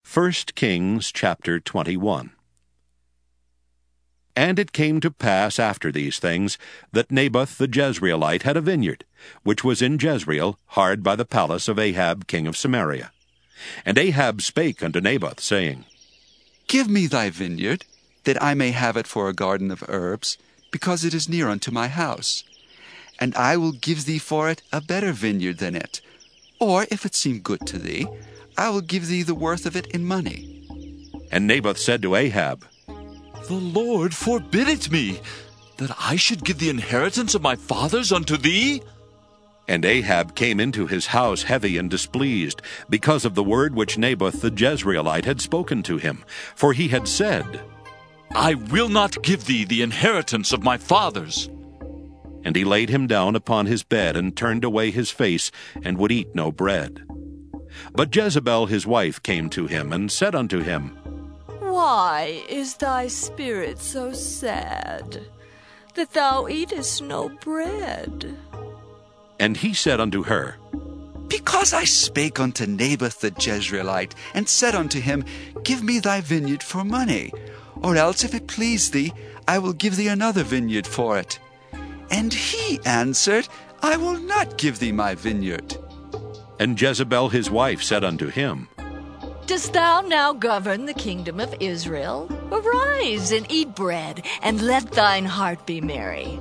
1 Kings chapter 21. And it came to pass after these things that Naboth the Jezreelite had a vineyard, which was in Jezreel, hard by the palace of Ahab king of Samaria. And Ahab spake unto Naboth, saying, Give me thy vineyard, that I may have it for a garden of herbs, because it is near unto my house. And I will give thee for it a better vineyard than it. Or, if it seem good to thee, I will give thee the worth of it in money. And Naboth said to Ahab, The Lord forbid it me, that I should give the inheritance of my fathers unto thee. And Ahab came into his house heavy and displeased, because of the word which Naboth the Jezreelite had spoken to him. For he had said, I will not give thee the inheritance of my fathers. And he laid him down upon his bed, and turned away his face, and would eat no bread. But Jezebel his wife came to him, and said unto him, Why is thy spirit so sad, that thou eatest no bread? And he said unto her, Because I spake unto Naboth the Jezreelite, and said unto him, Give me thy vineyard for money, or else, if it please thee, I will give thee another vineyard for it. And he answered, I will not give thee my vineyard. And Jezebel his wife said unto him, Dost thou now govern the kingdom of Israel? Arise and eat bread, and let thine heart be merry.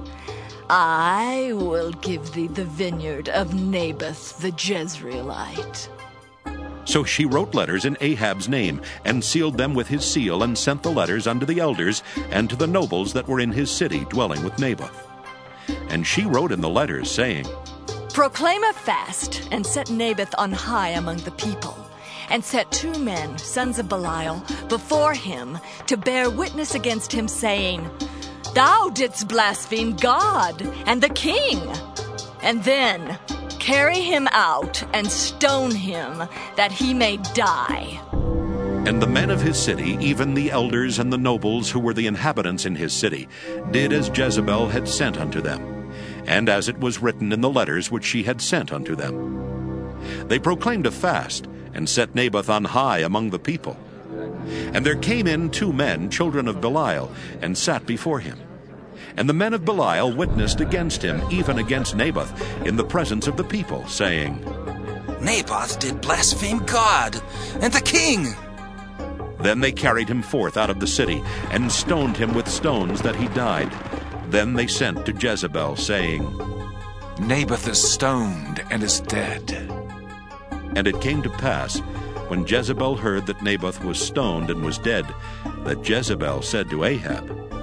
I will give thee the vineyard of Naboth the Jezreelite. So she wrote letters in Ahab's name, and sealed them with his seal, and sent the letters unto the elders, and to the nobles that were in his city, dwelling with Naboth. And she wrote in the letters, saying, Proclaim a fast, and set Naboth on high among the people, and set 2 men, sons of Belial, before him, to bear witness against him, saying, Thou didst blaspheme God and the king. And then carry him out, and stone him, that he may die. And the men of his city, even the elders and the nobles who were the inhabitants in his city, did as Jezebel had sent unto them, and as it was written in the letters which she had sent unto them. They proclaimed a fast, and set Naboth on high among the people. And there came in 2 men, children of Belial, and sat before him. And the men of Belial witnessed against him, even against Naboth, in the presence of the people, saying, Naboth did blaspheme God and the king. Then they carried him forth out of the city, and stoned him with stones that he died. Then they sent to Jezebel, saying, Naboth is stoned and is dead. And it came to pass, when Jezebel heard that Naboth was stoned and was dead, that Jezebel said to Ahab,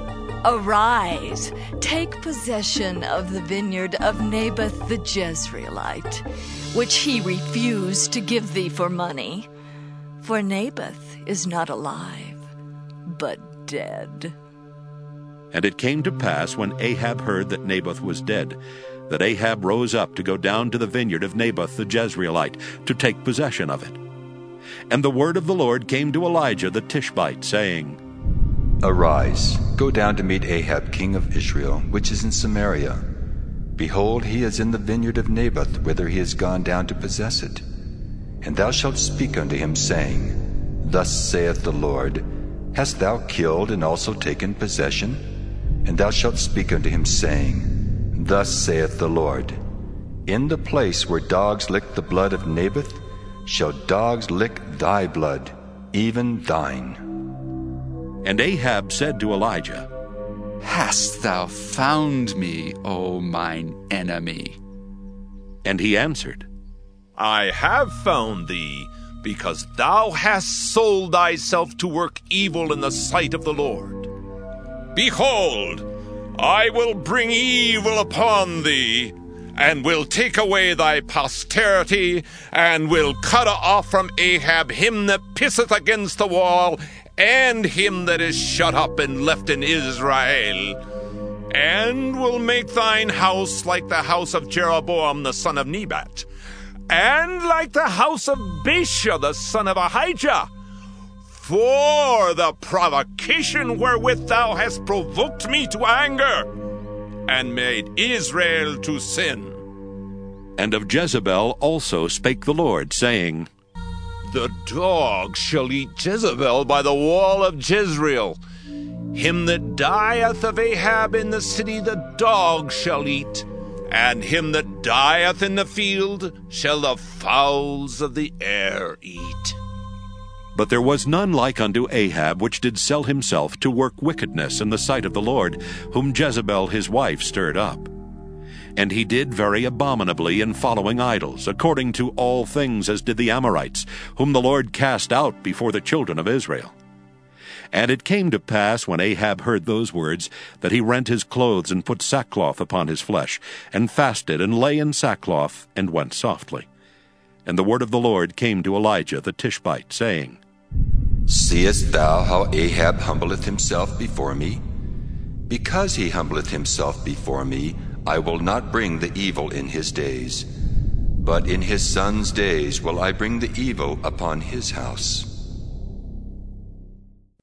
Arise, take possession of the vineyard of Naboth the Jezreelite, which he refused to give thee for money. For Naboth is not alive, but dead. And it came to pass, when Ahab heard that Naboth was dead, that Ahab rose up to go down to the vineyard of Naboth the Jezreelite, to take possession of it. And the word of the Lord came to Elijah the Tishbite, saying, Arise, go down to meet Ahab king of Israel, which is in Samaria. Behold, he is in the vineyard of Naboth, whither he is gone down to possess it. And thou shalt speak unto him, saying, Thus saith the Lord, Hast thou killed and also taken possession? And thou shalt speak unto him, saying, Thus saith the Lord, In the place where dogs licked the blood of Naboth, shall dogs lick thy blood, even thine. And Ahab said to Elijah, Hast thou found me, O mine enemy? And he answered, I have found thee, because thou hast sold thyself to work evil in the sight of the Lord. Behold, I will bring evil upon thee, and will take away thy posterity, and will cut off from Ahab him that pisseth against the wall, and him that is shut up and left in Israel, and will make thine house like the house of Jeroboam the son of Nebat, and like the house of Baasha the son of Ahijah, for the provocation wherewith thou hast provoked me to anger, and made Israel to sin. And of Jezebel also spake the Lord, saying, The dogs shall eat Jezebel by the wall of Jezreel. Him that dieth of Ahab in the city the dogs shall eat, and him that dieth in the field shall the fowls of the air eat. But there was none like unto Ahab, which did sell himself to work wickedness in the sight of the Lord, whom Jezebel his wife stirred up. And he did very abominably in following idols, according to all things as did the Amorites, whom the Lord cast out before the children of Israel. And it came to pass, when Ahab heard those words, that he rent his clothes and put sackcloth upon his flesh, and fasted, and lay in sackcloth, and went softly. And the word of the Lord came to Elijah the Tishbite, saying, Seest thou how Ahab humbleth himself before me? Because he humbleth himself before me, I will not bring the evil in his days, but in his son's days will I bring the evil upon his house.